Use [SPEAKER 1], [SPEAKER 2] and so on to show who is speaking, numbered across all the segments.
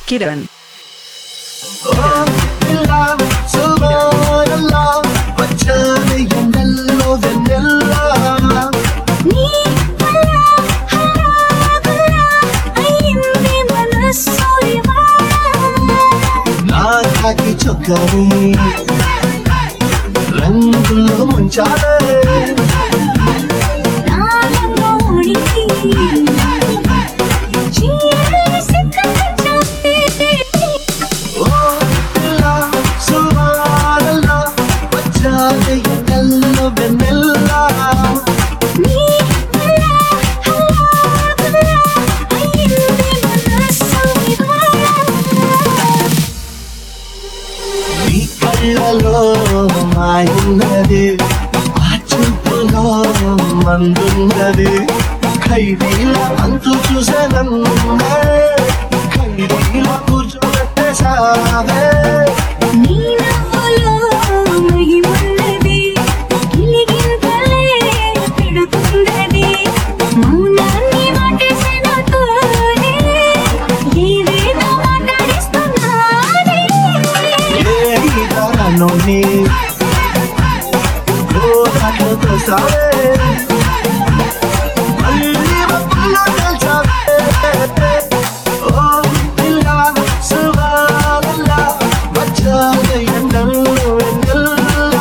[SPEAKER 1] Kiran.
[SPEAKER 2] చొక్కని రంగుల్లో ముంచాలే మాయున్నది ఆ చూపులో మందున్నది ఖైదీల అంతు చూసనన్నే ఖైదీల కూర్చోబెట్టేసావే నోని గోదాతో సారే మళ్ళీ మబ్బుల్లో తెలుసావే ఓ పిల్ల సువాలల్లా వచ్చాక ఎండల్లో ఎండల్లా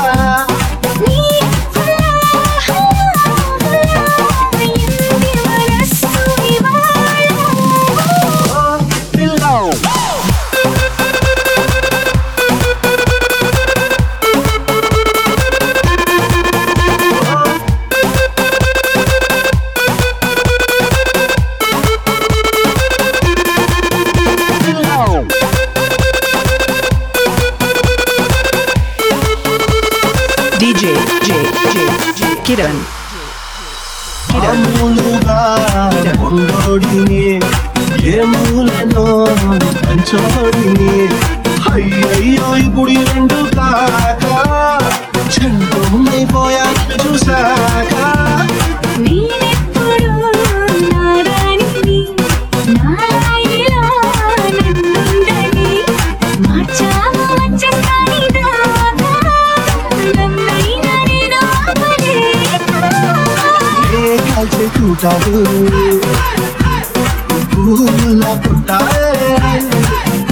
[SPEAKER 1] DJ Kiran.
[SPEAKER 2] మామూలుగా ఉండోడిని ఏ మూలనో పంచోడిని అయ్యయ్యో ఇప్పుడు రెండు కాక చెండుమైపోయా చూసాక కూటాడు పూల పుట్టాలే